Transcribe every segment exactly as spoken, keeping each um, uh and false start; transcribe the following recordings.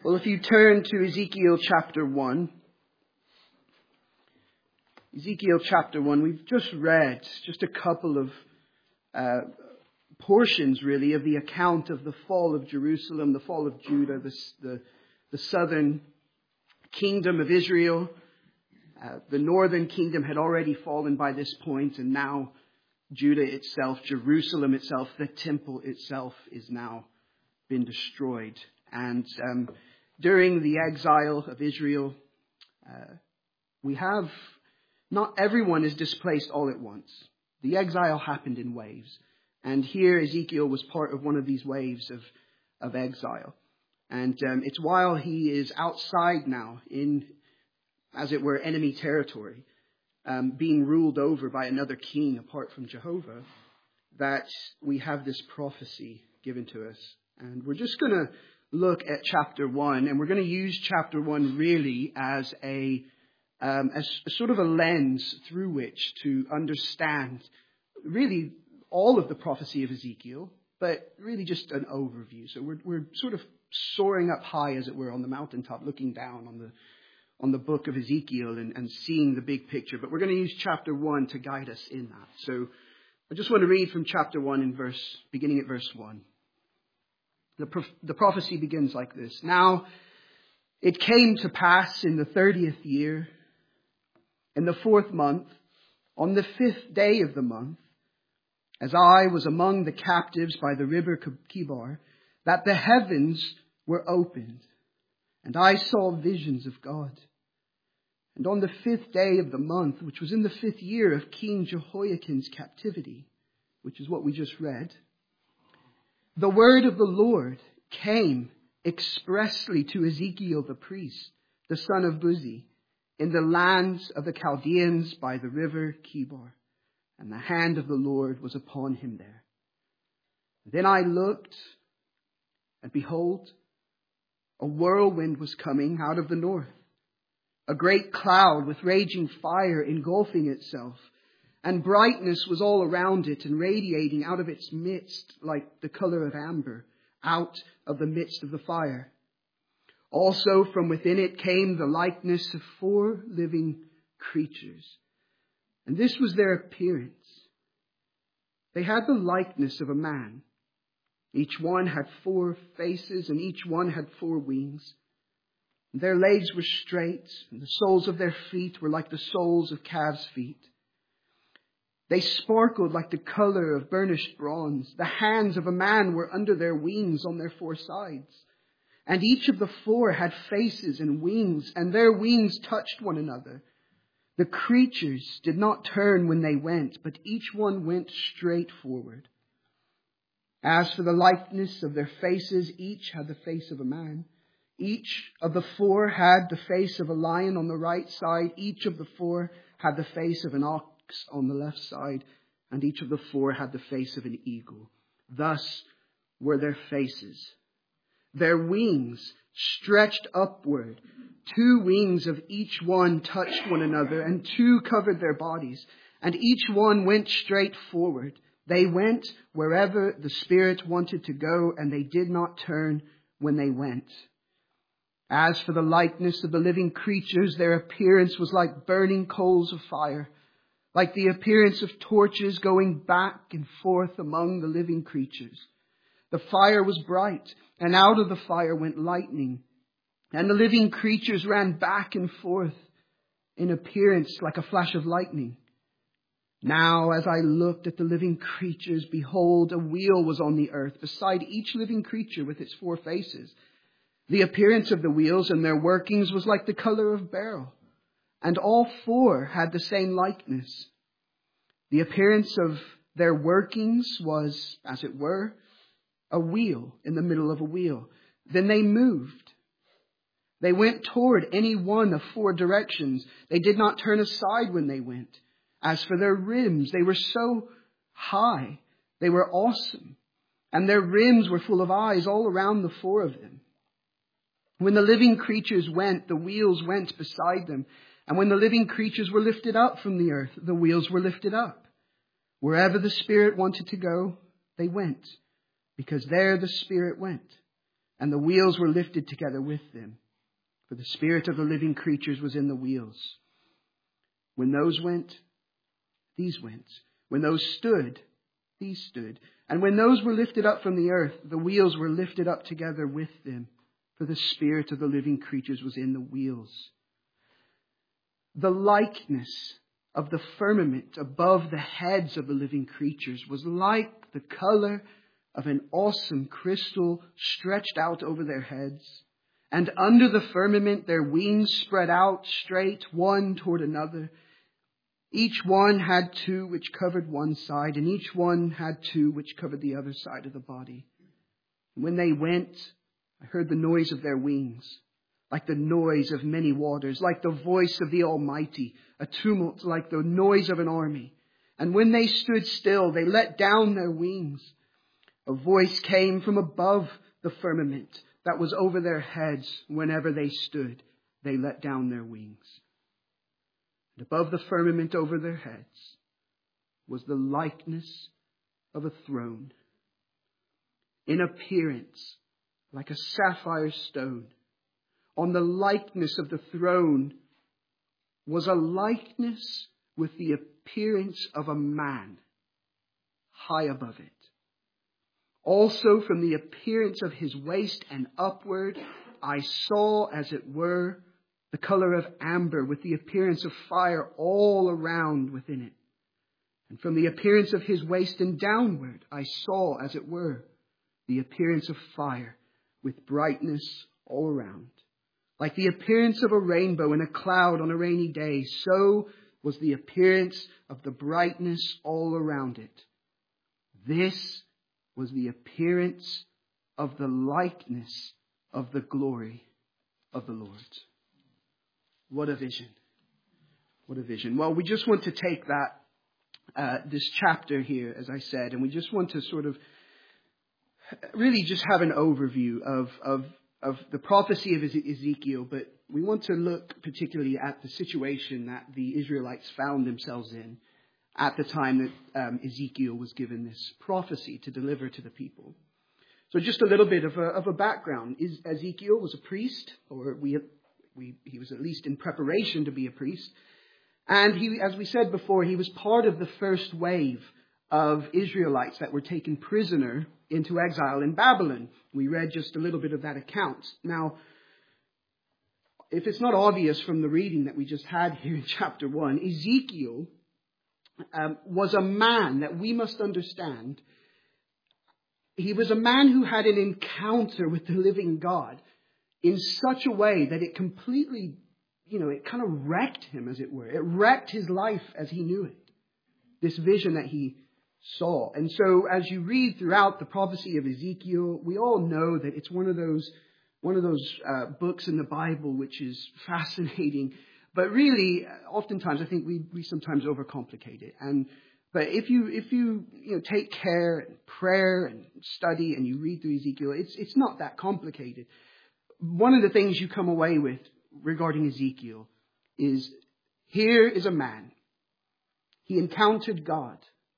Well, if you turn to Ezekiel chapter one, Ezekiel chapter one, we've just read just a couple of uh, portions, really, of the account of the fall of Jerusalem, the fall of Judah, the, the, the southern kingdom of Israel. Uh, the northern kingdom had already fallen by this point, and now Judah itself, Jerusalem itself, the temple itself is now been destroyed. And um, during the exile of Israel, uh, we have, not everyone is displaced all at once. The exile happened in waves. And here Ezekiel was part of one of these waves of, of exile. And um, it's while he is outside now in, as it were, enemy territory, um, being ruled over by another king apart from Jehovah, that we have this prophecy given to us. And we're just going to look at chapter one, and we're going to use chapter one really as a, um, as a sort of a lens through which to understand really all of the prophecy of Ezekiel, but really just an overview. So we're we're sort of soaring up high, as it were, on the mountaintop, looking down on the on the book of Ezekiel and, and seeing the big picture. But we're going to use chapter one to guide us in that. So I just want to read from chapter one in verse, beginning at verse one. The, prof- the prophecy begins like this. Now, it came to pass in the thirtieth year, in the fourth month, on the fifth day of the month, as I was among the captives by the river Kibar, that the heavens were opened, and I saw visions of God. And on the fifth day of the month, which was in the fifth year of King Jehoiakim's captivity, which is what we just read, the word of the Lord came expressly to Ezekiel the priest, the son of Buzi, in the lands of the Chaldeans by the river Kibar. And the hand of the Lord was upon him there. Then I looked, and behold, a whirlwind was coming out of the north, a great cloud with raging fire engulfing itself, and brightness was all around it and radiating out of its midst like the color of amber, out of the midst of the fire. Also from within it came the likeness of four living creatures. And this was their appearance. They had the likeness of a man. Each one had four faces, and each one had four wings. Their legs were straight, and the soles of their feet were like the soles of calves' feet. They sparkled like the color of burnished bronze. The hands of a man were under their wings on their four sides. And each of the four had faces and wings, and their wings touched one another. The creatures did not turn when they went, but each one went straight forward. As for the likeness of their faces, each had the face of a man. Each of the four had the face of a lion on the right side. Each of the four had the face of an ox on the left side, and each of the four had the face of an eagle. Thus were their faces. Their wings stretched upward. Two wings of each one touched one another, and two covered their bodies, and each one went straight forward. They went wherever the Spirit wanted to go, and they did not turn when they went. As for the likeness of the living creatures, their appearance was like burning coals of fire, like the appearance of torches going back and forth among the living creatures. The fire was bright, and out of the fire went lightning, and the living creatures ran back and forth in appearance like a flash of lightning. Now, as I looked at the living creatures, behold, a wheel was on the earth beside each living creature with its four faces. The appearance of the wheels and their workings was like the color of beryl, and all four had the same likeness. The appearance of their workings was, as it were, a wheel in the middle of a wheel. Then they moved. They went toward any one of four directions. They did not turn aside when they went. As for their rims, they were so high. They were awesome. And their rims were full of eyes all around the four of them. When the living creatures went, the wheels went beside them. And when the living creatures were lifted up from the earth, the wheels were lifted up. Wherever the Spirit wanted to go, they went, because there the Spirit went. and the wheels were lifted together with them. For the spirit of the living creatures was in the wheels. When those went, these went. When those stood, these stood. And when those were lifted up from the earth, the wheels were lifted up together with them. For the spirit of the living creatures was in the wheels. The likeness of the firmament above the heads of the living creatures was like the color of an awesome crystal stretched out over their heads. And under the firmament their wings spread out straight, one toward another. Each one had two which covered one side, and each one had two which covered the other side of the body. When they went, I heard the noise of their wings, like the noise of many waters, like the voice of the Almighty, a tumult like the noise of an army. And when they stood still, they let down their wings. A voice came from above the firmament that was over their heads. Whenever they stood, they let down their wings. And above the firmament over their heads was the likeness of a throne, in appearance like a sapphire stone. On the likeness of the throne was a likeness with the appearance of a man high above it. Also from the appearance of his waist and upward, I saw, as it were, the color of amber with the appearance of fire all around within it. And from the appearance of his waist and downward, I saw, as it were, the appearance of fire with brightness all around. Like the appearance of a rainbow in a cloud on a rainy day, so was the appearance of the brightness all around it. This was the appearance of the likeness of the glory of the Lord. What a vision. What a vision. Well, we just want to take that, uh, this chapter here, as I said, and we just want to sort of really just have an overview of, of, of the prophecy of Ezekiel, but we want to look particularly at the situation that the Israelites found themselves in at the time that um, Ezekiel was given this prophecy to deliver to the people. So just a little bit of a, of a background. Is, Ezekiel was a priest, or we, we, he was at least in preparation to be a priest. And he, as we said before, he was part of the first wave of Israelites that were taken prisoner into exile in Babylon. We read just a little bit of that account. Now, if it's not obvious from the reading that we just had here in chapter one, Ezekiel um, was a man that we must understand. He was a man who had an encounter with the living God in such a way that it completely, you know, it kind of wrecked him, as it were. It wrecked his life as he knew it. This vision that he saw. And so as you read throughout the prophecy of Ezekiel, we all know that it's one of those one of those uh, books in the Bible which is fascinating. But really, oftentimes I think we, we sometimes overcomplicate it. And but if you if you you know take care and prayer and study and you read through Ezekiel, it's it's not that complicated. One of the things you come away with regarding Ezekiel is, here is a man. He encountered God,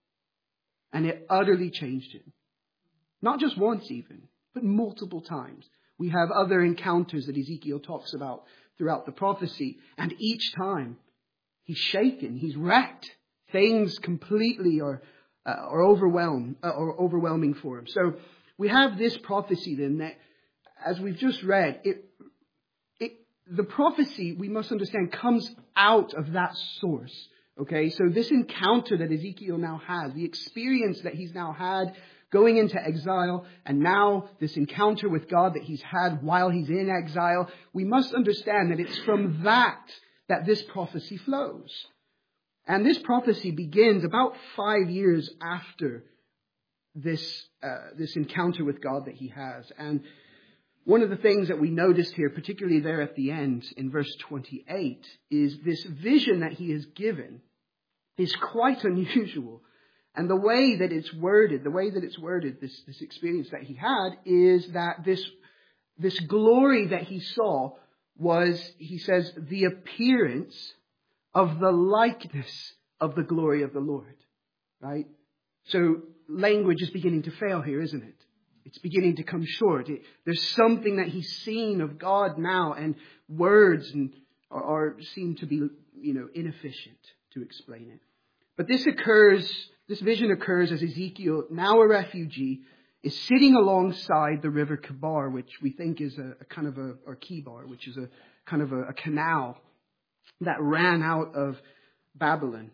and it utterly changed him. Not just once even, but multiple times. We have other encounters that Ezekiel talks about throughout the prophecy, and each time he's shaken, he's wrecked. Things completely are uh, are overwhelmed uh, or overwhelming for him. So we have this prophecy then that, as we've just read, it it the prophecy, we must understand, comes out of that source. Okay, so this encounter that Ezekiel now has, the experience that he's now had going into exile, and now this encounter with God that he's had while he's in exile, we must understand that it's from that that this prophecy flows. And this prophecy begins about five years after this uh, this encounter with God that he has. And one of the things that we noticed here, particularly there at the end in verse twenty-eight, is this vision that he is given is quite unusual. And the way that it's worded, the way that it's worded, this, this experience that he had, is that this, this glory that he saw was, he says, the appearance of the likeness of the glory of the Lord. Right? So language is beginning to fail here, isn't it? It's beginning to come short. It, there's something that he's seen of God now, and words and are, are seem to be, you know, inefficient to explain it. But this occurs, this vision occurs as Ezekiel, now a refugee, is sitting alongside the river Kibar, which we think is a, a kind of a, or Kibar, which is a kind of a, a canal that ran out of Babylon.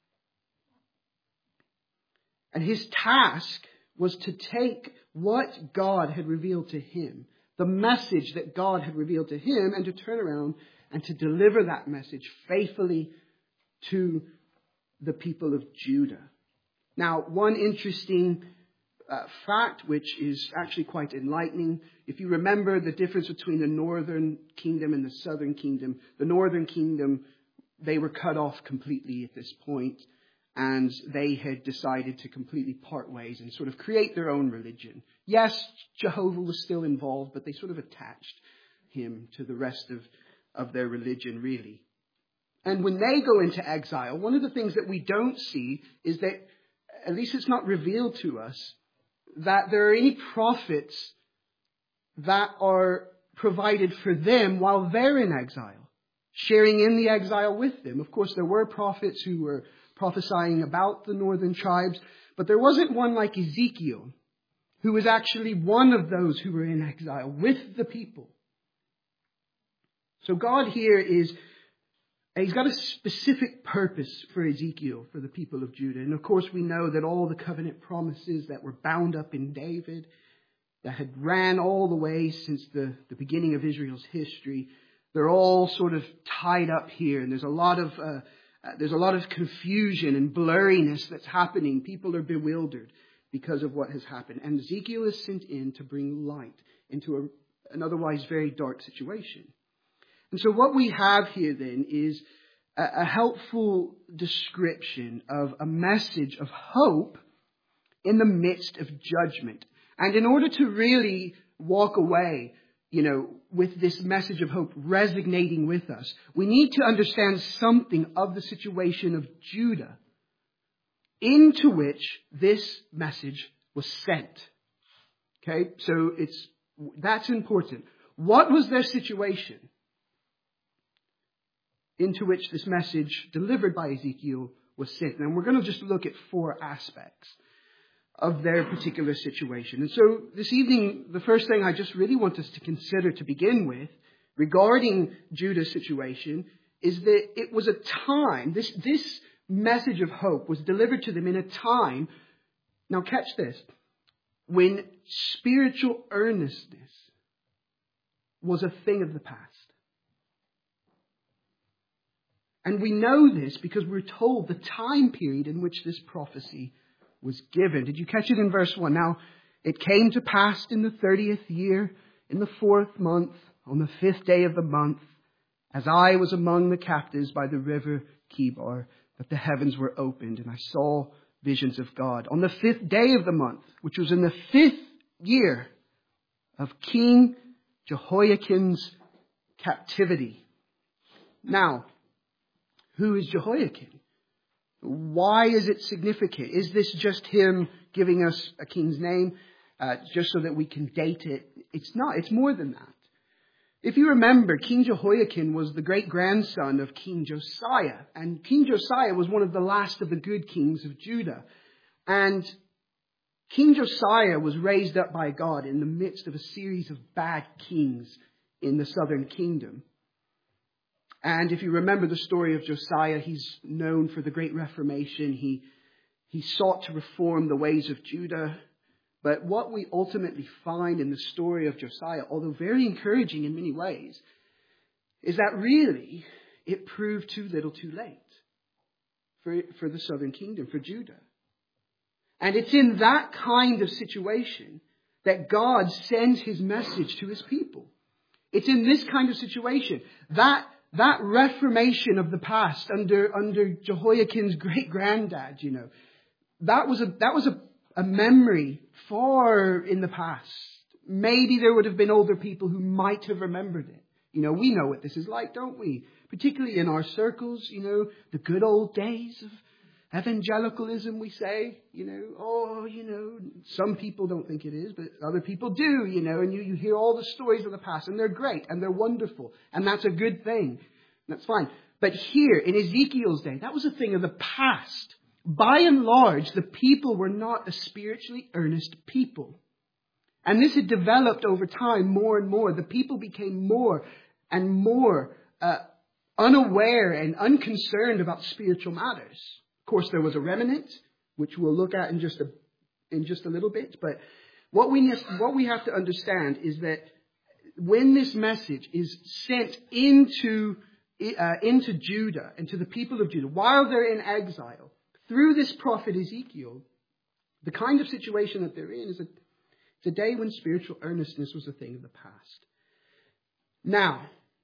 And his task was to take what God had revealed to him, the message that God had revealed to him, and to turn around and to deliver that message faithfully to the people of Judah. Now, one interesting uh, fact, which is actually quite enlightening, if you remember the difference between the northern kingdom and the southern kingdom, the northern kingdom, they were cut off completely at this point. And they had decided to completely part ways and sort of create their own religion. Yes, Jehovah was still involved, but they sort of attached him to the rest of, of their religion, really. And when they go into exile, one of the things that we don't see is that, at least it's not revealed to us, that there are any prophets that are provided for them while they're in exile, sharing in the exile with them. Of course, there were prophets who were prophesying about the northern tribes, but there wasn't one like Ezekiel, who was actually one of those who were in exile with the people. So God here is, he's got a specific purpose for Ezekiel, for the people of Judah. And of course we know that all the covenant promises that were bound up in David, that had ran all the way since the, the beginning of Israel's history, they're all sort of tied up here. And there's a lot of uh, Uh, there's a lot of confusion and blurriness that's happening. People are bewildered because of what has happened. And Ezekiel is sent in to bring light into a, an otherwise very dark situation. And so what we have here then is a, a helpful description of a message of hope in the midst of judgment. And in order to really walk away, you know, with this message of hope resonating with us, we need to understand something of the situation of Judah into which this message was sent. Okay, so it's that's important. What was their situation into which this message delivered by Ezekiel was sent? And we're going to just look at four aspects of their particular situation. And so this evening, the first thing I just really want us to consider to begin with regarding Judah's situation is that it was a time, this, this message of hope was delivered to them in a time, now catch this, when spiritual earnestness was a thing of the past. And we know this because we're told the time period in which this prophecy was given. Did you catch it in verse one? Now, it came to pass in the thirtieth year, in the fourth month, on the fifth day of the month, as I was among the captives by the river Kibar, that the heavens were opened, and I saw visions of God. On the fifth day of the month, which was in the fifth year of King Jehoiakim's captivity. Now, who is Jehoiakim? Why is it significant? Is this just him giving us a king's name uh, just so that we can date it? It's not. It's more than that. If you remember, King Jehoiakim was the great-grandson of King Josiah. And King Josiah was one of the last of the good kings of Judah. And King Josiah was raised up by God in the midst of a series of bad kings in the southern kingdom. And if you remember the story of Josiah, he's known for the Great Reformation. He, he sought to reform the ways of Judah. But what we ultimately find in the story of Josiah, although very encouraging in many ways, is that really it proved too little too late for, for the southern kingdom, for Judah. And it's in that kind of situation that God sends his message to his people. It's in this kind of situation that That reformation of the past under, under Jehoiakim's great granddad, you know, that was a, that was a, a memory far in the past. Maybe there would have been older people who might have remembered it. You know, we know what this is like, don't we? Particularly in our circles, you know, the good old days of evangelicalism, we say, you know, oh, you know, some people don't think it is, but other people do, you know, and you, you hear all the stories of the past, and they're great, and they're wonderful, and that's a good thing. That's fine. But here, in Ezekiel's day, that was a thing of the past. By and large, the people were not a spiritually earnest people. And this had developed over time more and more. The people became more and more uh, unaware and unconcerned about spiritual matters. Of course, there was a remnant, which we'll look at in just a in just a little bit. But what we what we have to understand is that when this message is sent into uh, into Judah and to the people of Judah while they're in exile through this prophet Ezekiel, the kind of situation that they're in is a, it's a day when spiritual earnestness was a thing of the past. Now,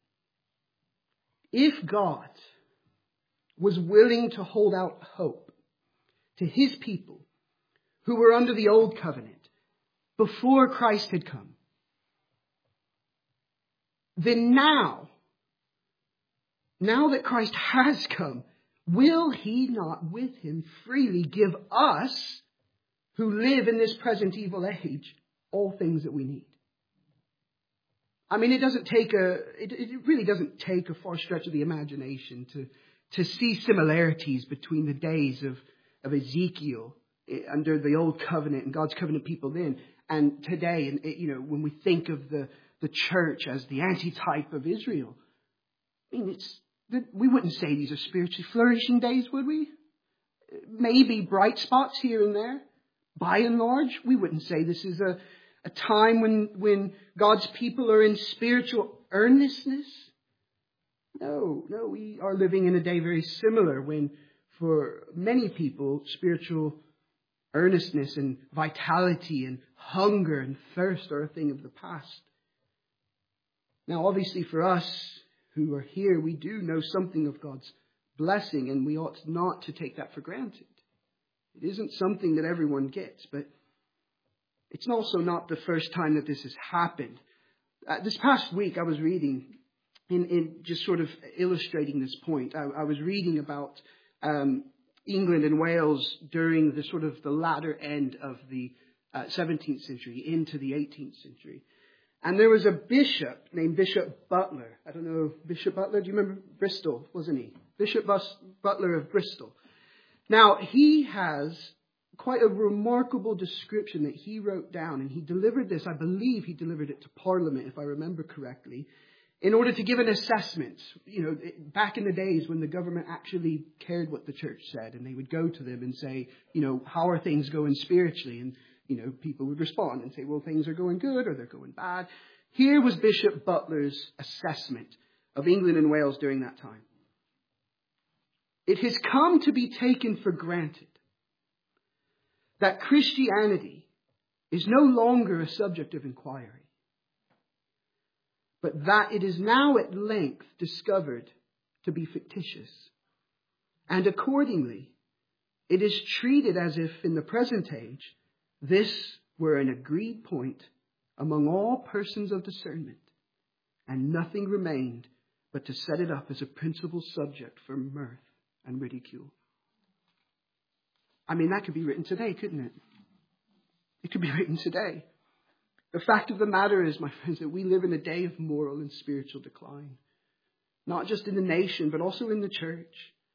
if God was willing to hold out hope to his people who were under the old covenant before Christ had come, then now, now that Christ has come, will he not with him freely give us, who live in this present evil age, all things that we need? I mean, it doesn't take a, it, it really doesn't take a far stretch of the imagination to, to see similarities between the days of, of Ezekiel under the old covenant and God's covenant people then and today. And, you know, when we think of the, the church as the antitype of Israel, I mean, it's, we wouldn't say these are spiritually flourishing days, would we? Maybe bright spots here and there. By and large, we wouldn't say this is a, a time when, when God's people are in spiritual earnestness. No, no, we are living in a day very similar when for many people, spiritual earnestness and vitality and hunger and thirst are a thing of the past. Now, obviously for us who are here, we do know something of God's blessing, and we ought not to take that for granted. It isn't something that everyone gets, but it's also not the first time that this has happened. Uh, this past week I was reading, in, in just sort of illustrating this point, I, I was reading about um, England and Wales during the sort of the latter end of the uh, seventeenth century into the eighteenth century. And there was a bishop named Bishop Butler. I don't know, Bishop Butler, do you remember Bristol, wasn't he? Bishop Bus- Butler of Bristol. Now, he has quite a remarkable description that he wrote down, and he delivered this, I believe he delivered it to Parliament, if I remember correctly, in order to give an assessment. You know, back in the days when the government actually cared what the church said, and they would go to them and say, you know, how are things going spiritually? And, you know, people would respond and say, well, things are going good or they're going bad. Here was Bishop Butler's assessment of England and Wales during that time. It has come to be taken for granted that Christianity is no longer a subject of inquiry, but that it is now at length discovered to be fictitious. And accordingly, it is treated as if in the present age, this were an agreed point among all persons of discernment, and nothing remained but to set it up as a principal subject for mirth and ridicule. I mean, that could be written today, couldn't it? It could be written today. The fact of the matter is, my friends, that we live in a day of moral and spiritual decline. Not just in the nation, but also in the church.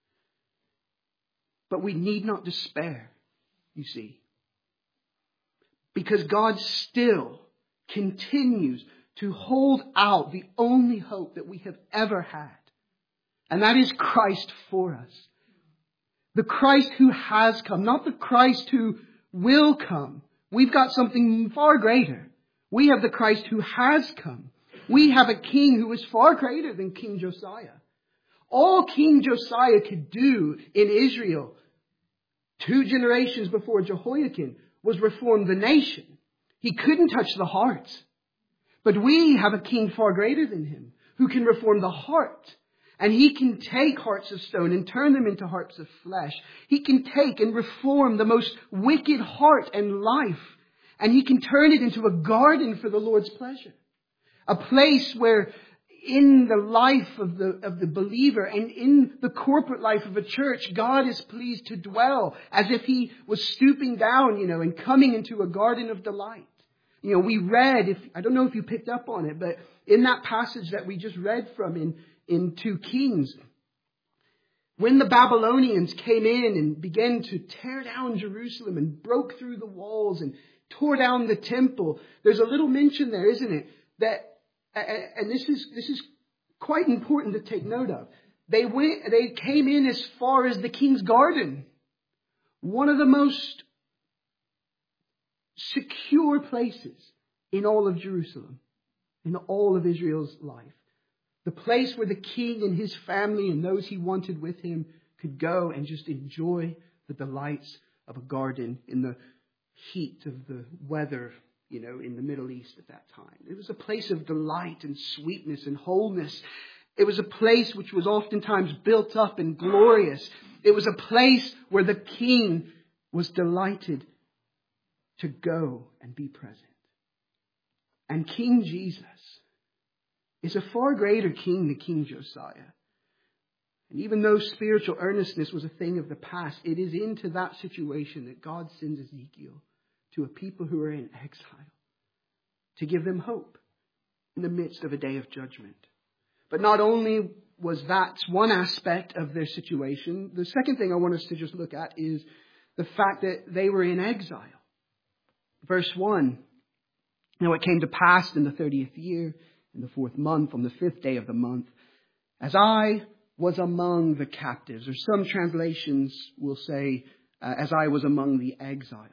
But we need not despair, you see. Because God still continues to hold out the only hope that we have ever had. And that is Christ for us. The Christ who has come, not the Christ who will come. We've got something far greater. We have the Christ who has come. We have a king who is far greater than King Josiah. All King Josiah could do in Israel, two generations before Jehoiakim, was reform the nation. He couldn't touch the heart. But we have a king far greater than him, who can reform the heart. And he can take hearts of stone and turn them into hearts of flesh. He can take and reform the most wicked heart and life. And he can turn it into a garden for the Lord's pleasure. A place where in the life of the, of the believer and in the corporate life of a church, God is pleased to dwell as if he was stooping down, you know, and coming into a garden of delight. You know, we read, if I don't know if you picked up on it, but in that passage that we just read from in, in two Kings, when the Babylonians came in and began to tear down Jerusalem and broke through the walls and tore down the temple, there's a little mention there, isn't it? That, and this is this is quite important to take note of. They went, they came in as far as the king's garden, one of the most secure places in all of Jerusalem, in all of Israel's life. The place where the king and his family and those he wanted with him could go and just enjoy the delights of a garden in the heat of the weather, you know, in the Middle East at that time. It was a place of delight and sweetness and wholeness. It was a place which was oftentimes built up and glorious. It was a place where the king was delighted to go and be present. And King Jesus is a far greater king than King Josiah. And even though spiritual earnestness was a thing of the past, it is into that situation that God sends Ezekiel to a people who are in exile to give them hope in the midst of a day of judgment. But not only was that one aspect of their situation, the second thing I want us to just look at is the fact that they were in exile. Verse one, now it came to pass in the thirtieth year, in the fourth month, on the fifth day of the month, as I was among the captives, or some translations will say, uh, as I was among the exiles.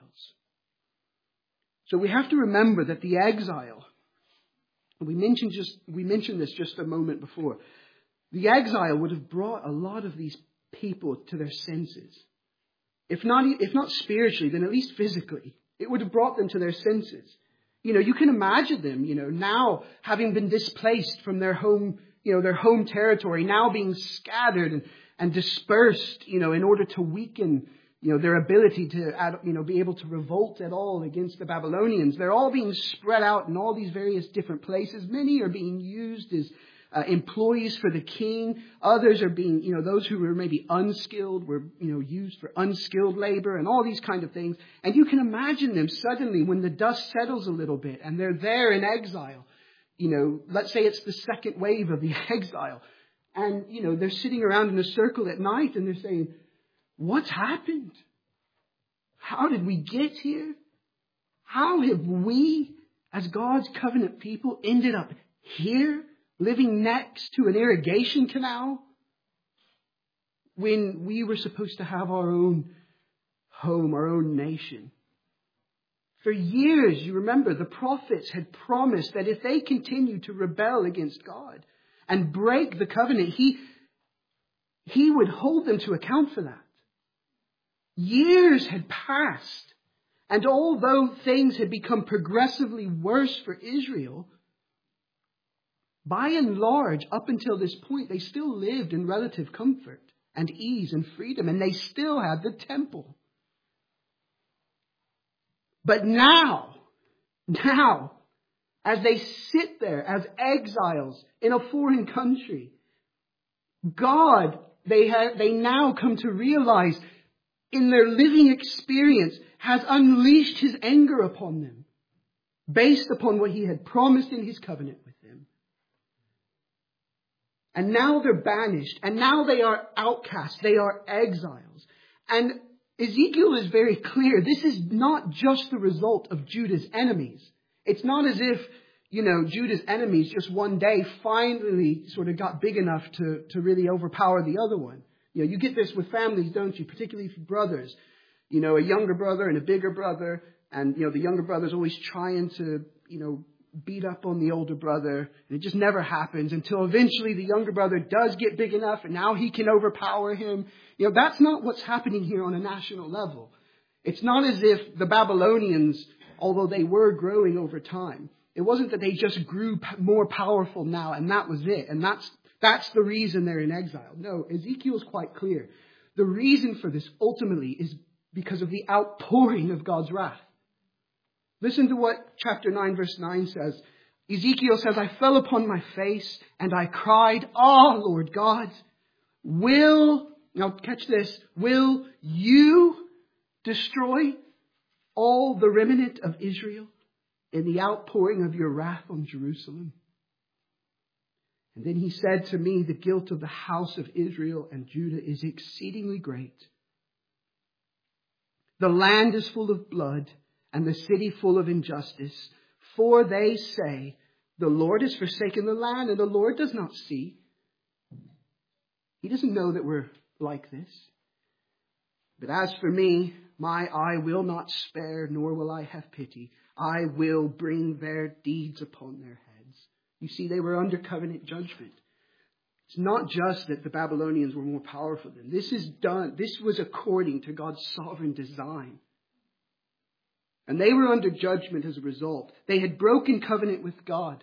So we have to remember that the exile, we mentioned just we mentioned this just a moment before, the exile would have brought a lot of these people to their senses. If not, if not spiritually, then at least physically. It would have brought them to their senses. You know, you can imagine them, you know, now having been displaced from their home, you know, their home territory, now being scattered and, and dispersed, you know, in order to weaken, you know, their ability to, you know, be able to revolt at all against the Babylonians. They're all being spread out in all these various different places. Many are being used as uh, employees for the king. Others are being, you know, those who were maybe unskilled were, you know, used for unskilled labor and all these kind of things. And you can imagine them suddenly when the dust settles a little bit and they're there in exile. You know, let's say it's the second wave of the exile. And, you know, they're sitting around in a circle at night and they're saying, what's happened? How did we get here? How have we, as God's covenant people, ended up here, living next to an irrigation canal, when we were supposed to have our own home, our own nation? For years, you remember, the prophets had promised that if they continued to rebel against God and break the covenant, He, he would hold them to account for that. Years had passed, and although things had become progressively worse for Israel, by and large, up until this point, they still lived in relative comfort and ease and freedom, and they still had the temple. But now, now, as they sit there as exiles in a foreign country, God, they have, they now come to realize in their living experience has unleashed His anger upon them based upon what He had promised in His covenant with them. And now they're banished, and now they are outcasts, they are exiles. And Ezekiel is very clear. This is not just the result of Judah's enemies. It's not as if, you know, Judah's enemies just one day finally sort of got big enough to, to really overpower the other one. You know, you get this with families, don't you? Particularly for brothers. You know, a younger brother and a bigger brother. And, you know, the younger brother's always trying to, you know, beat up on the older brother. And it just never happens until eventually the younger brother does get big enough and now he can overpower him. You know, that's not what's happening here on a national level. It's not as if the Babylonians, although they were growing over time, it wasn't that they just grew more powerful now and that was it. And that's That's the reason they're in exile. No, Ezekiel's quite clear. The reason for this ultimately is because of the outpouring of God's wrath. Listen to what chapter nine verse nine says. Ezekiel says, I fell upon my face and I cried, "Ah, Lord God, will," now catch this, "will you destroy all the remnant of Israel in the outpouring of your wrath on Jerusalem?" And then he said to me, "The guilt of the house of Israel and Judah is exceedingly great. The land is full of blood and the city full of injustice. For they say, the Lord has forsaken the land and the Lord does not see." He doesn't know that we're like this. "But as for me, my eye will not spare, nor will I have pity. I will bring their deeds upon their heads." You see, they were under covenant judgment. It's not just that the Babylonians were more powerful than them. This is done. This was according to God's sovereign design. And they were under judgment as a result. They had broken covenant with God.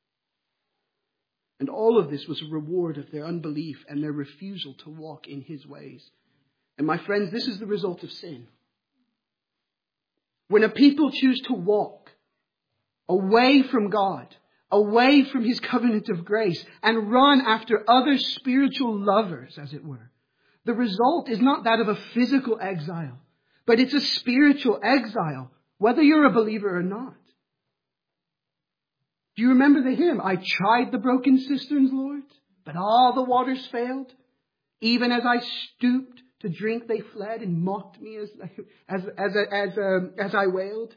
And all of this was a reward of their unbelief and their refusal to walk in His ways. And my friends, this is the result of sin. When a people choose to walk away from God, away from His covenant of grace, and run after other spiritual lovers, as it were, the result is not that of a physical exile, but it's a spiritual exile, whether you're a believer or not. Do you remember the hymn? "I tried the broken cisterns, Lord, but all the waters failed. Even as I stooped to drink, they fled and mocked me as as as as, um, as I wailed."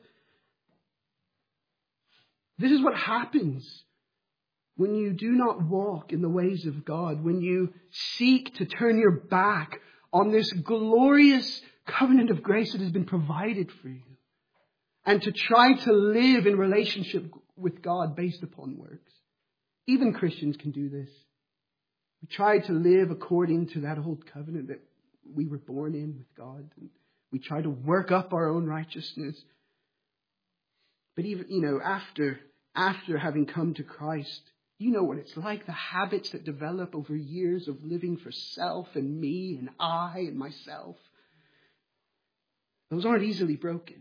This is what happens when you do not walk in the ways of God, when you seek to turn your back on this glorious covenant of grace that has been provided for you, and to try to live in relationship with God based upon works. Even Christians can do this. We try to live according to that old covenant that we were born in with God. And we try to work up our own righteousness. But even, you know, after, after having come to Christ, you know what it's like. The habits that develop over years of living for self and me and I and myself. Those aren't easily broken.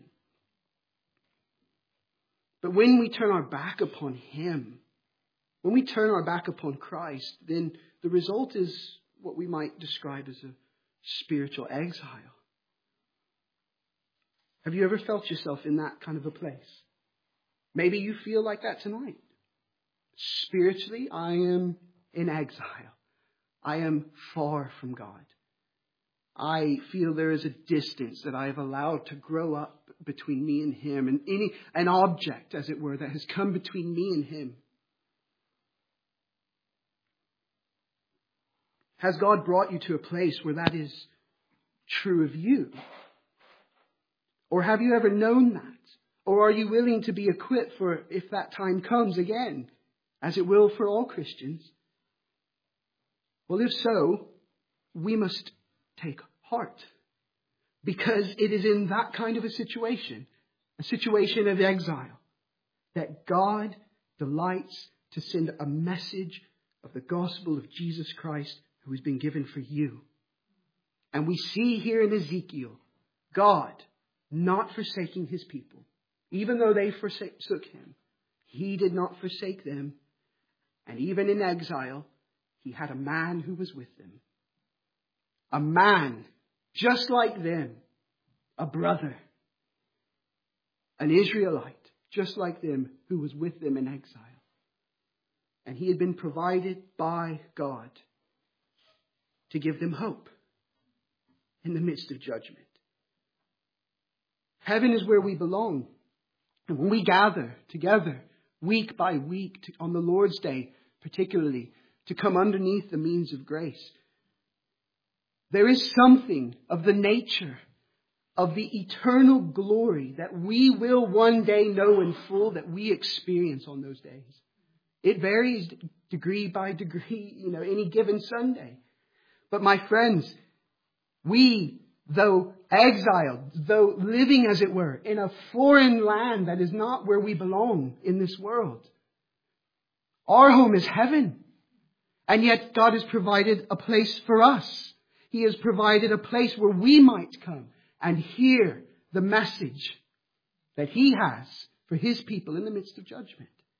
But when we turn our back upon Him, when we turn our back upon Christ, then the result is what we might describe as a spiritual exile. Have you ever felt yourself in that kind of a place? Maybe you feel like that tonight. Spiritually, I am in exile. I am far from God. I feel there is a distance that I have allowed to grow up between me and Him, and any an object, as it were, that has come between me and Him. Has God brought you to a place where that is true of you? Or have you ever known that? Or are you willing to be equipped for if that time comes again, as it will for all Christians? Well, if so, we must take heart. Because it is in that kind of a situation, a situation of exile, that God delights to send a message of the gospel of Jesus Christ who has been given for you. And we see here in Ezekiel, God not forsaking His people. Even though they forsook Him, He did not forsake them. And even in exile, He had a man who was with them. A man just like them, a brother, an Israelite, just like them, who was with them in exile. And He had been provided by God to give them hope in the midst of judgment. Heaven is where we belong. And when we gather together, week by week, to, on the Lord's Day particularly, to come underneath the means of grace, there is something of the nature of the eternal glory that we will one day know in full, that we experience on those days. It varies degree by degree, you know, any given Sunday. But my friends, we, though exiled, though living, as it were, in a foreign land that is not where we belong in this world, our home is heaven. And yet God has provided a place for us. He has provided a place where we might come and hear the message that He has for His people in the midst of judgment.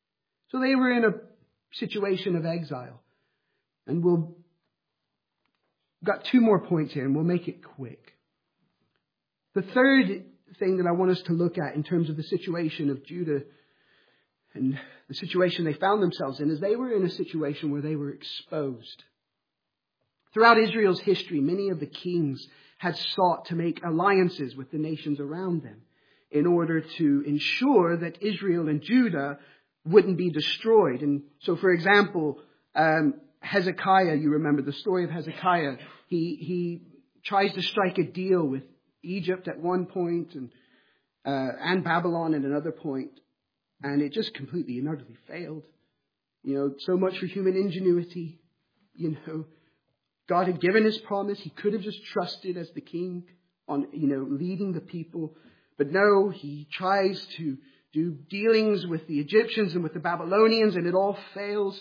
So they were in a situation of exile. And we'll got two more points here, and we'll make it quick. The third thing that I want us to look at in terms of the situation of Judah and the situation they found themselves in is they were in a situation where they were exposed. Throughout Israel's history, many of the kings had sought to make alliances with the nations around them in order to ensure that Israel and Judah wouldn't be destroyed. And so, for example, um, Hezekiah, you remember the story of Hezekiah. He he tries to strike a deal with Egypt at one point and uh, and Babylon at another point, and it just completely and utterly failed. You know, so much for human ingenuity. You know, God had given His promise. He could have just trusted as the king on, you know, leading the people, but no, he tries to do dealings with the Egyptians and with the Babylonians, and it all fails.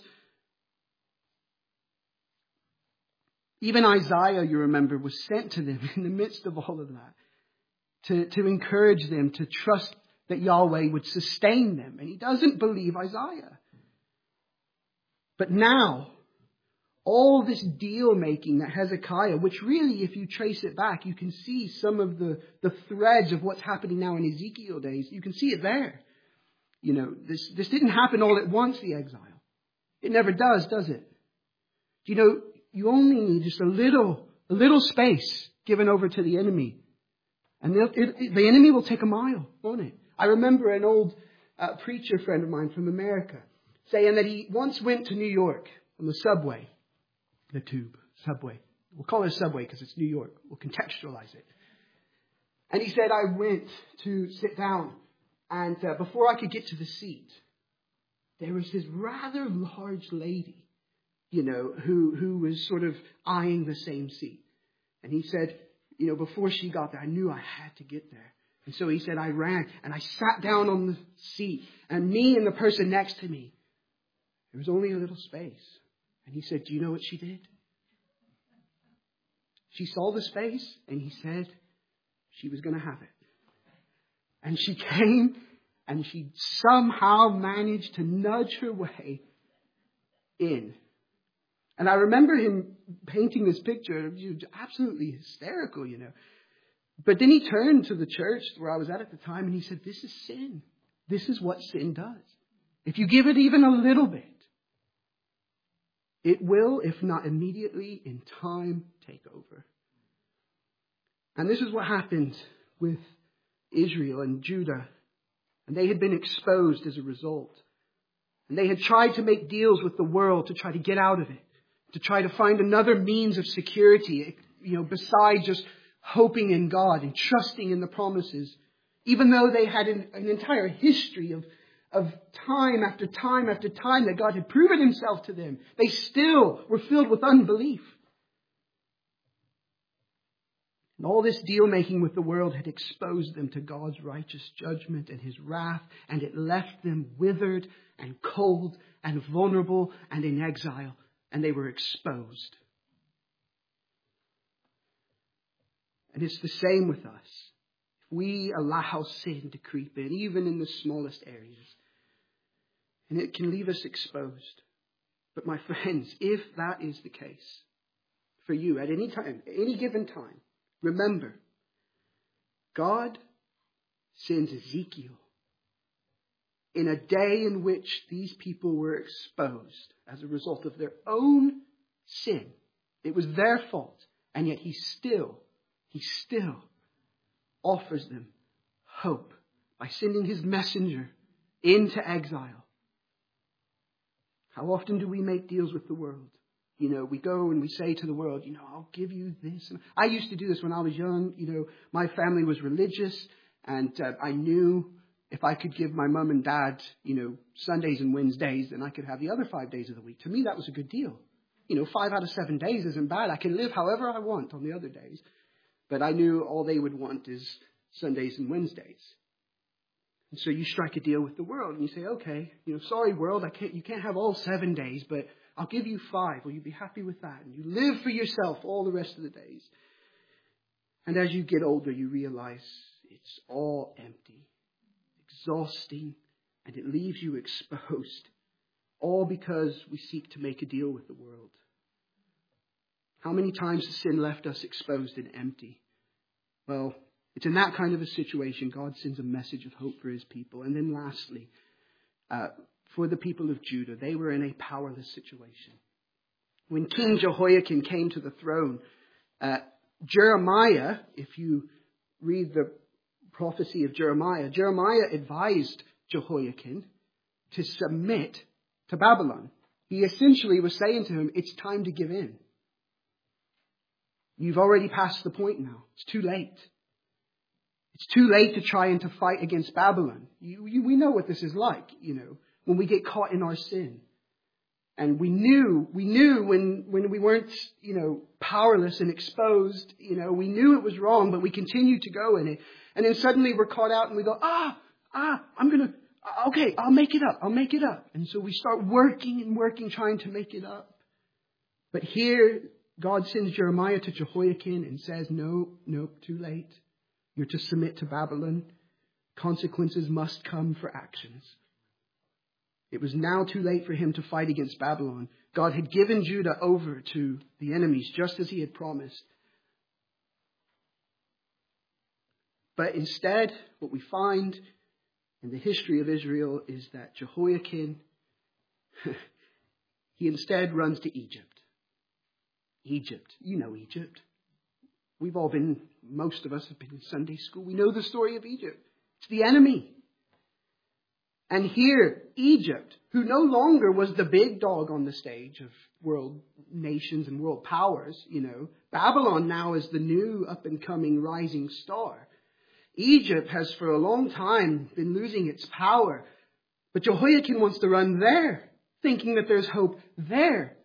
Even Isaiah, you remember, was sent to them in the midst of all of that to, to encourage them to trust that Yahweh would sustain them. And he doesn't believe Isaiah. But now, all this deal making that Hezekiah, which really, if you trace it back, you can see some of the, the threads of what's happening now in Ezekiel days. You can see it there. You know, this, this didn't happen all at once, the exile. It never does, does it? Do you know, you only need just a little, a little space given over to the enemy. And it, it, the enemy will take a mile, won't it? I remember an old uh, preacher friend of mine from America saying that he once went to New York on the subway, the tube, subway. We'll call it a subway because it's New York. We'll contextualize it. And he said, I went to sit down, and uh, before I could get to the seat, there was this rather large lady, you know, who, who was sort of eyeing the same seat. And he said, you know, before she got there, I knew I had to get there. And so he said, I ran and I sat down on the seat, and me and the person next to me, there was only a little space. And he said, do you know what she did? She saw the space and he said she was going to have it. And she came and she somehow managed to nudge her way in. And I remember him painting this picture, absolutely hysterical, you know. But then he turned to the church where I was at at the time and he said, this is sin. This is what sin does. If you give it even a little bit, it will, if not immediately, in time, take over. And this is what happened with Israel and Judah. And they had been exposed as a result. And they had tried to make deals with the world to try to get out of it, to try to find another means of security, you know, besides just hoping in God and trusting in the promises. Even though they had an, an entire history of, of time after time after time that God had proven Himself to them, they still were filled with unbelief. And all this deal making with the world had exposed them to God's righteous judgment and His wrath, and it left them withered and cold and vulnerable and in exile, and they were exposed. And it's the same with us. If we allow sin to creep in, even in the smallest areas, and it can leave us exposed. But my friends, if that is the case for you at any time, any given time, remember, God sends Ezekiel in a day in which these people were exposed as a result of their own sin. It was their fault. And yet he still, he still offers them hope by sending his messenger into exile. How often do we make deals with the world? You know, we go and we say to the world, you know, I'll give you this. I used to do this when I was young. You know, my family was religious, and uh, I knew if I could give my mum and dad, you know, Sundays and Wednesdays, then I could have the other five days of the week. To me, that was a good deal. You know, five out of seven days isn't bad. I can live however I want on the other days. But I knew all they would want is Sundays and Wednesdays. And so you strike a deal with the world and you say, okay, you know, sorry world, I can't, you can't have all seven days, but I'll give you five. Will you be happy with that? And you live for yourself all the rest of the days. And as you get older, you realize it's all empty, exhausting, and it leaves you exposed all because we seek to make a deal with the world. How many times has sin left us exposed and empty? Well, it's in that kind of a situation God sends a message of hope for his people. And then lastly, uh, for the people of Judah, they were in a powerless situation. When King Jehoiakim came to the throne, uh, Jeremiah, if you read the prophecy of Jeremiah, Jeremiah advised Jehoiakim to submit to Babylon. He essentially was saying to him, it's time to give in. You've already passed the point now. It's too late. It's too late to try and to fight against Babylon. You, you, we know what this is like, you know, when we get caught in our sin. And we knew, we knew when, when we weren't, you know, powerless and exposed, you know, we knew it was wrong, but we continued to go in it. And then suddenly we're caught out and we go, ah, ah, I'm going to, okay, I'll make it up. I'll make it up. And so we start working and working, trying to make it up. But here, God sends Jeremiah to Jehoiakim and says, no, no, too late. You're to submit to Babylon. Consequences must come for actions. It was now too late for him to fight against Babylon. God had given Judah over to the enemies, just as he had promised. But instead, what we find in the history of Israel is that Jehoiakim, he instead runs to Egypt. Egypt. You know Egypt. We've all been, most of us have been in Sunday school. We know the story of Egypt. It's the enemy. And here, Egypt, who no longer was the big dog on the stage of world nations and world powers, you know, Babylon now is the new up-and-coming rising star. Egypt has for a long time been losing its power. But Jehoiakim wants to run there, thinking that there's hope there.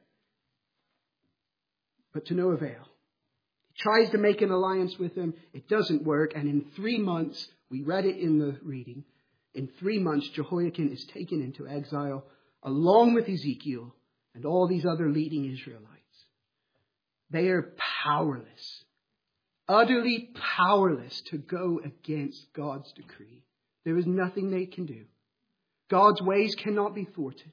But to no avail. He tries to make an alliance with him. It doesn't work. And in three months, we read it in the reading, in three months, Jehoiakim is taken into exile along with Ezekiel and all these other leading Israelites. They are powerless, utterly powerless to go against God's decree. There is nothing they can do. God's ways cannot be thwarted.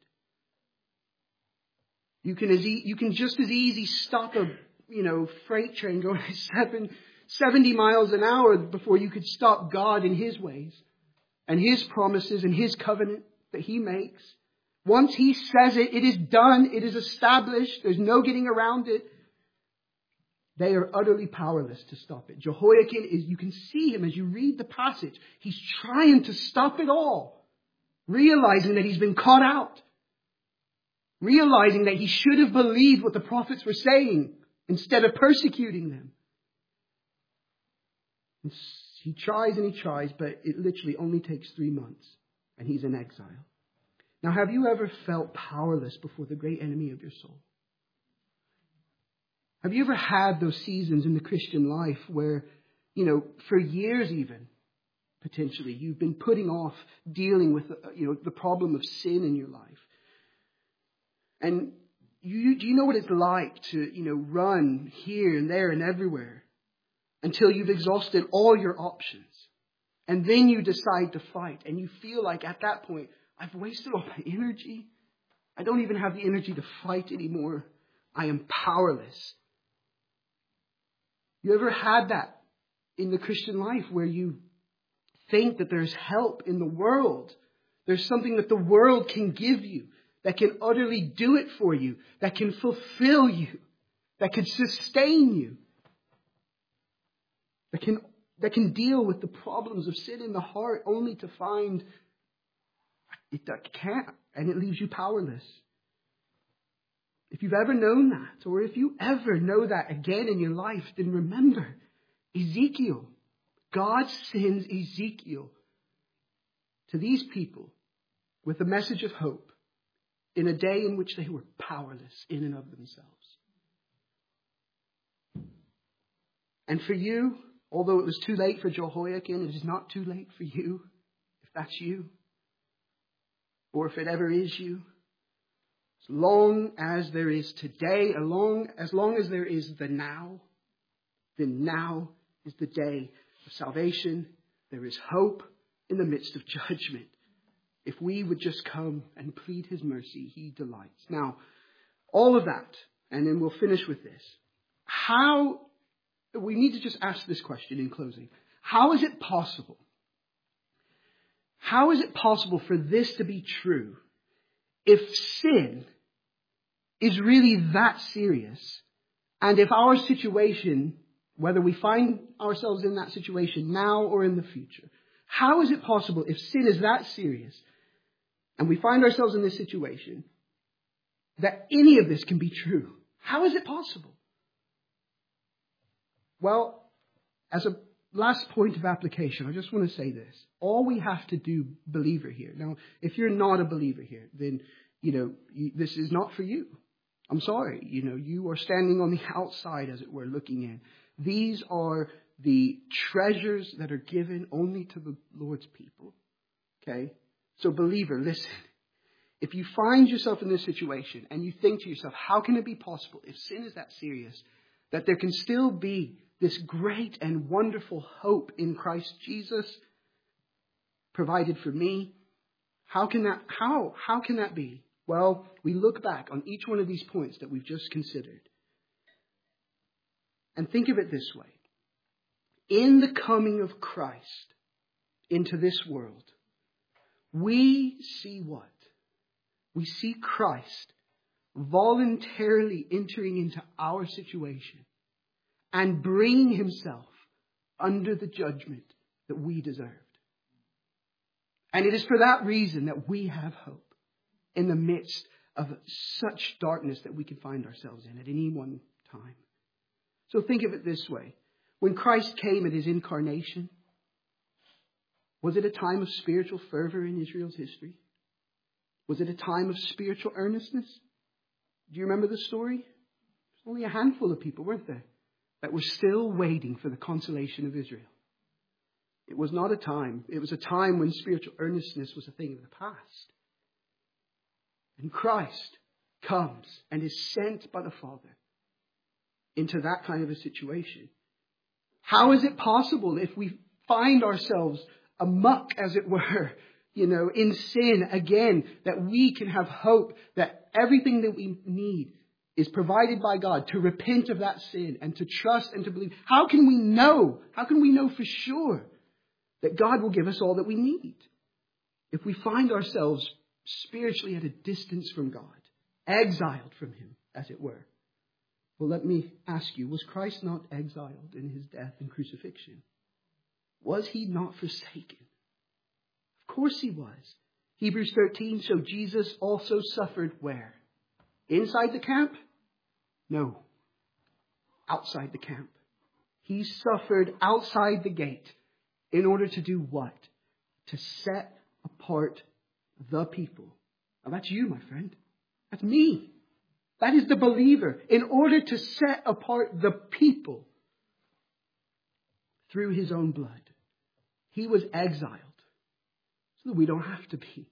You can, as e- you can just as easy stop a you know freight train going seven, seventy miles an hour before you could stop God in his ways and his promises and his covenant that he makes. Once he says it, it is done. It is established. There's no getting around it. They are utterly powerless to stop it. Jehoiakim is, you can see him as you read the passage. He's trying to stop it all, realizing that he's been caught out, realizing that he should have believed what the prophets were saying instead of persecuting them. And he tries and he tries, but it literally only takes three months and he's in exile. Now, have you ever felt powerless before the great enemy of your soul? Have you ever had those seasons in the Christian life where, you know, for years even, potentially, you've been putting off dealing with, you know, the problem of sin in your life? And you, do you know what it's like to, you know, run here and there and everywhere until you've exhausted all your options? And then you decide to fight. And you feel like at that point, I've wasted all my energy. I don't even have the energy to fight anymore. I am powerless. You ever had that in the Christian life where you think that there's help in the world? There's something that the world can give you that can utterly do it for you, that can fulfill you, that can sustain you, that can, that can deal with the problems of sin in the heart, only to find it can't, and it leaves you powerless. If you've ever known that, or if you ever know that again in your life, then remember Ezekiel. God sends Ezekiel to these people with a message of hope in a day in which they were powerless in and of themselves. And for you, although it was too late for Jehoiakim, it is not too late for you, if that's you, or if it ever is you. As long as there is today, as long, as long as there is the now, then now is the day of salvation. There is hope in the midst of judgment. If we would just come and plead his mercy, he delights. Now, all of that, and then we'll finish with this. How, we need to just ask this question in closing. How is it possible? How is it possible for this to be true if sin is really that serious? And if our situation, whether we find ourselves in that situation now or in the future, how is it possible if sin is that serious and we find ourselves in this situation that any of this can be true? How is it possible? Well, as a last point of application, I just want to say this. All we have to do, believer here. Now, if you're not a believer here, then, you know, you, this is not for you. I'm sorry. You know, you are standing on the outside, as it were, looking in. These are the treasures that are given only to the Lord's people. Okay? So, believer, listen. If you find yourself in this situation and you think to yourself, how can it be possible, if sin is that serious, that there can still be this great and wonderful hope in Christ Jesus provided for me? How can that, how, how can that be? Well, we look back on each one of these points that we've just considered and think of it this way. In the coming of Christ into this world, we see what? We see Christ voluntarily entering into our situation and bringing himself under the judgment that we deserved. And it is for that reason that we have hope in the midst of such darkness that we can find ourselves in at any one time. So think of it this way. When Christ came at his incarnation, was it a time of spiritual fervor in Israel's history? Was it a time of spiritual earnestness? Do you remember the story? There's only a handful of people, weren't there, that were still waiting for the consolation of Israel. It was not a time. It was a time when spiritual earnestness was a thing of the past. And Christ comes and is sent by the Father into that kind of a situation. How is it possible if we find ourselves amuck, as it were, you know, in sin again, that we can have hope that everything that we need is provided by God to repent of that sin and to trust and to believe? How can we know? How can we know for sure that God will give us all that we need if we find ourselves spiritually at a distance from God, exiled from him, as it were? Well, let me ask you, was Christ not exiled in his death and crucifixion? Was he not forsaken? Of course he was. Hebrews thirteen, so Jesus also suffered where? Inside the camp? No. Outside the camp. He suffered outside the gate in order to do what? To set apart the people. Now that's you, my friend. That's me. That is the believer. In order to set apart the people through his own blood. He was exiled so that we don't have to be.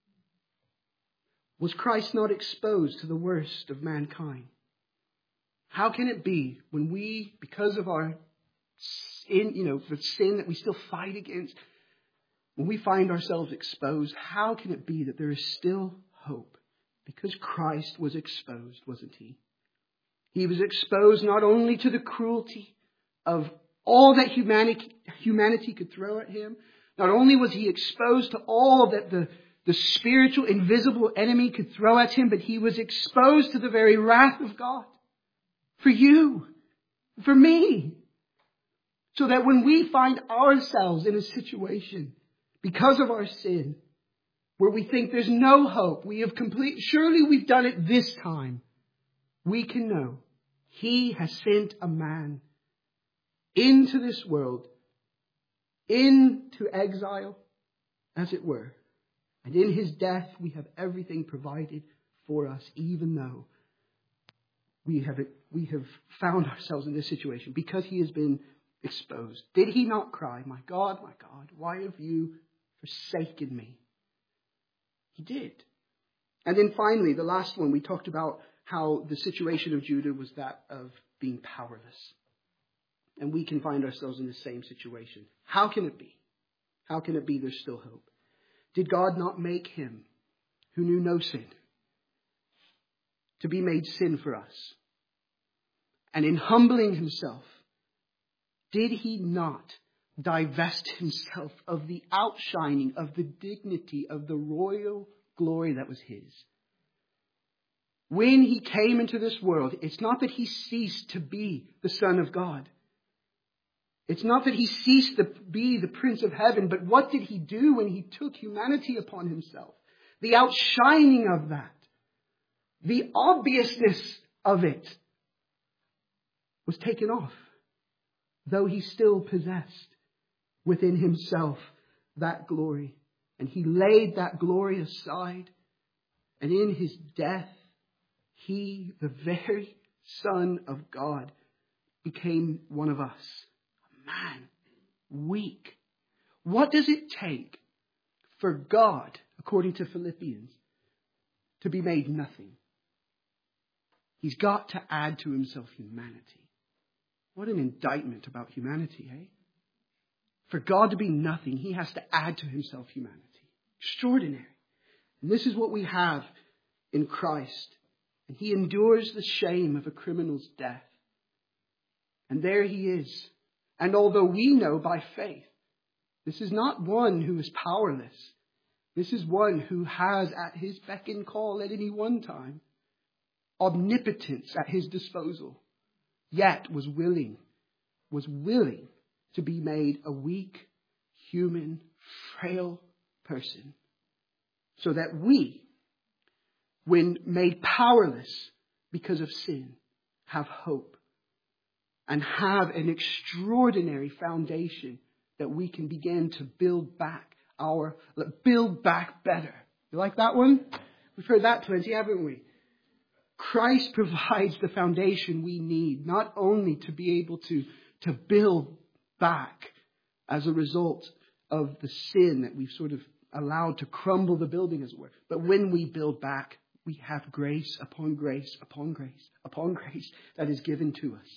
Was Christ not exposed to the worst of mankind? How can it be when we, because of our sin, you know, the sin that we still fight against, when we find ourselves exposed, how can it be that there is still hope? Because Christ was exposed, wasn't he? He was exposed not only to the cruelty of all that humanity, humanity could throw at him, not only was he exposed to all that the, the spiritual, invisible enemy could throw at him, but he was exposed to the very wrath of God. For you, for me. So that when we find ourselves in a situation because of our sin, where we think there's no hope, we have complete, surely we've done it this time, we can know he has sent a man into this world, into exile, as it were. And in his death, we have everything provided for us, even though we have, we have found ourselves in this situation because he has been exposed. Did he not cry, my God, my God, why have you forsaken me? He did. And then finally, the last one, we talked about how the situation of Judah was that of being powerless. And we can find ourselves in the same situation. How can it be? How can it be there's still hope? Did God not make him who knew no sin to be made sin for us? And in humbling himself, did he not divest himself of the outshining, of the dignity, of the royal glory that was his? When he came into this world, it's not that he ceased to be the Son of God. It's not that he ceased to be the Prince of Heaven, but what did he do when he took humanity upon himself? The outshining of that, the obviousness of it, was taken off, though he still possessed within himself that glory. And he laid that glory aside, and in his death, he, the very Son of God, became one of us. A man, weak. What does it take for God, according to Philippians, to be made nothing? He's got to add to himself humanity. What an indictment about humanity, eh? For God to be nothing, he has to add to himself humanity. Extraordinary. And this is what we have in Christ. And he endures the shame of a criminal's death. And there he is. And although we know by faith, this is not one who is powerless. This is one who has at his beck and call at any one time omnipotence at his disposal, yet was willing, was willing to be made a weak, human, frail person, so that we, when made powerless because of sin, have hope and have an extraordinary foundation that we can begin to build back our, build back better. You like that one? We've heard that plenty, haven't we? Christ provides the foundation we need, not only to be able to, to build back as a result of the sin that we've sort of allowed to crumble the building, as it were, but when we build back, we have grace upon grace upon grace upon grace that is given to us,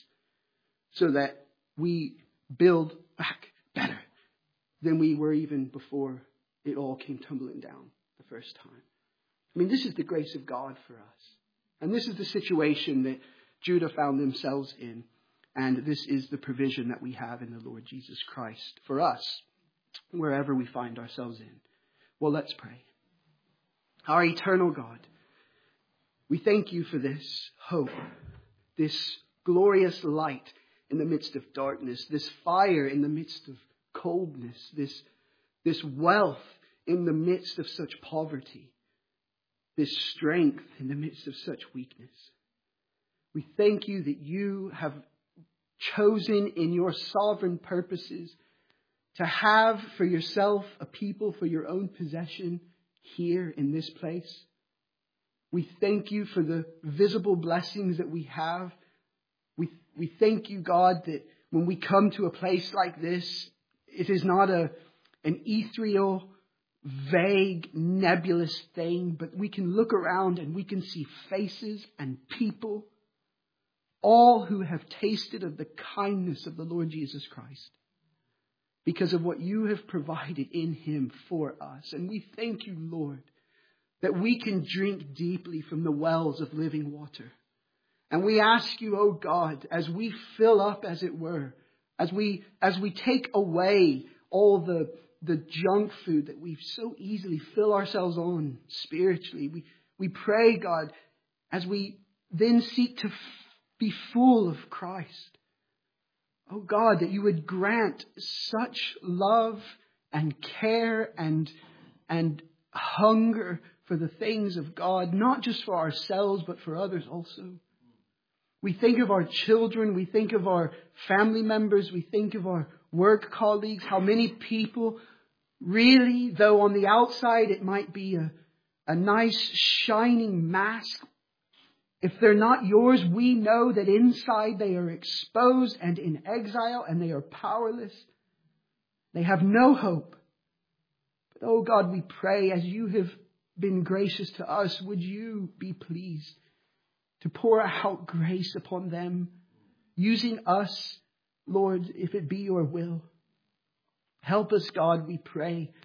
so that we build back better than we were even before it all came tumbling down the first time. I mean, this is the grace of God for us. And this is the situation that Judah found themselves in. And this is the provision that we have in the Lord Jesus Christ for us, wherever we find ourselves in. Well, let's pray. Our eternal God, we thank you for this hope, this glorious light in the midst of darkness, this fire in the midst of coldness, this, this wealth in the midst of such poverty, this strength in the midst of such weakness. We thank you that you have chosen in your sovereign purposes to have for yourself a people for your own possession here in this place. We thank you for the visible blessings that we have. We, we thank you, God, that when we come to a place like this, it is not a, an ethereal, vague, nebulous thing, but we can look around and we can see faces and people, all who have tasted of the kindness of the Lord Jesus Christ because of what you have provided in him for us. And we thank you, Lord, that we can drink deeply from the wells of living water. And we ask you, oh God, as we fill up, as it were, as we, as we take away all the the junk food that we so easily fill ourselves on spiritually. We, we pray, God, as we then seek to f- be full of Christ. Oh God, that you would grant such love and care and, and hunger for the things of God, not just for ourselves, but for others also. We think of our children, we think of our family members, we think of our work colleagues, how many people really, though on the outside it might be a, a nice shining mask, if they're not yours, we know that inside they are exposed and in exile and they are powerless. They have no hope. But oh God, we pray as you have been gracious to us, would you be pleased to pour out grace upon them, using us, Lord, if it be your will. Help us, God, we pray,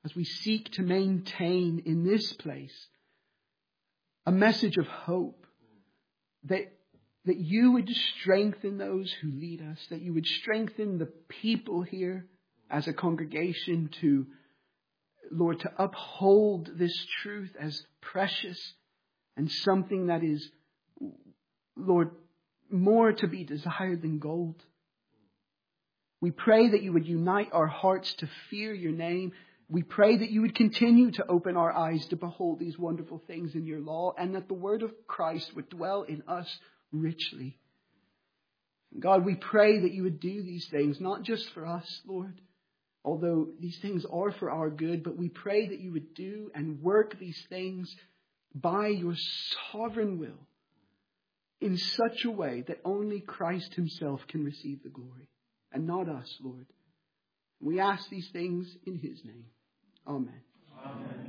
as we seek to maintain in this place a message of hope, that, that you would strengthen those who lead us, that you would strengthen the people here as a congregation to, Lord, to uphold this truth as precious and something that is, Lord, more to be desired than gold. We pray that you would unite our hearts to fear your name. We pray that you would continue to open our eyes to behold these wonderful things in your law, and that the word of Christ would dwell in us richly. God, we pray that you would do these things, not just for us, Lord, although these things are for our good, but we pray that you would do and work these things by your sovereign will in such a way that only Christ himself can receive the glory, and not us, Lord. We ask these things in his name. Amen. Amen.